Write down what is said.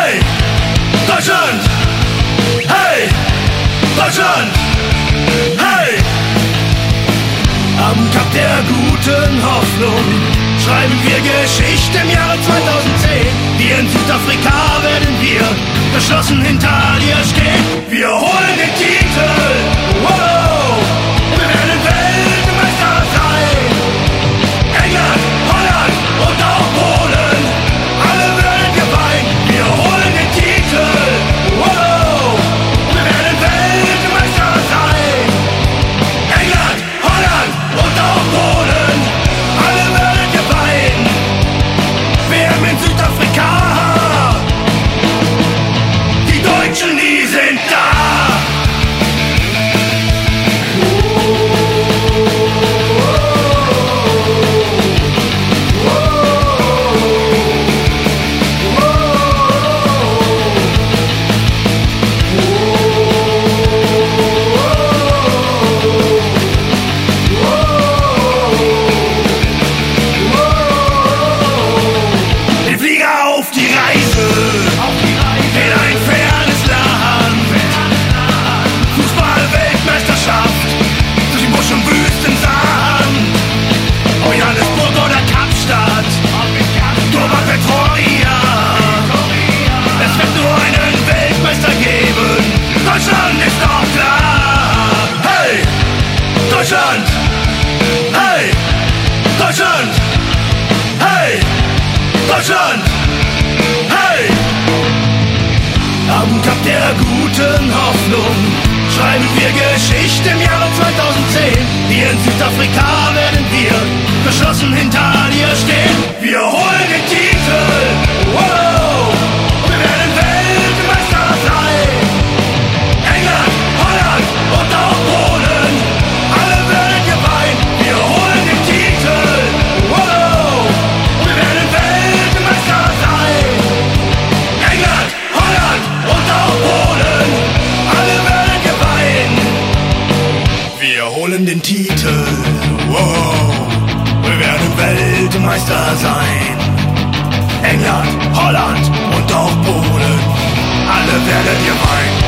Hey, Deutschland! Hey, Deutschland! Hey! Am Kap der guten Hoffnung schreiben wir Geschichte im Jahre 2010. Wir in Südafrika werden wir geschlossen hinter dir stehen. Wir holen den Titel, wow, und wir werden Weltmeister sein. England, Holland und auch Polen, alle werden wir weinen. Wir holen den Titel, wow, und wir werden Weltmeister sein. England, Holland und auch Polen, alle werden wir weinen. WM in Südafrika, die Deutschen, die sind da. Deutschland! Hey! Deutschland! Hey! Deutschland! Hey! Am Kap der guten Hoffnung schreiben wir Geschichte im Jahre 2010. Wir in Südafrika werden wir geschlossen hinter dir stehen. Wir holen den Titel, wow! Und wir werden Weltmeister sein. England, Holland und auch Polen, alle werden wir weinen. Wir holen den Titel, wow! Und wir werden Weltmeister sein. England, Holland und auch Polen, alle werden wir weinen. Wir holen den Titel, wow! Wir werden Weltmeister sein. England, Holland und auch Polen, alle werden wir weinen.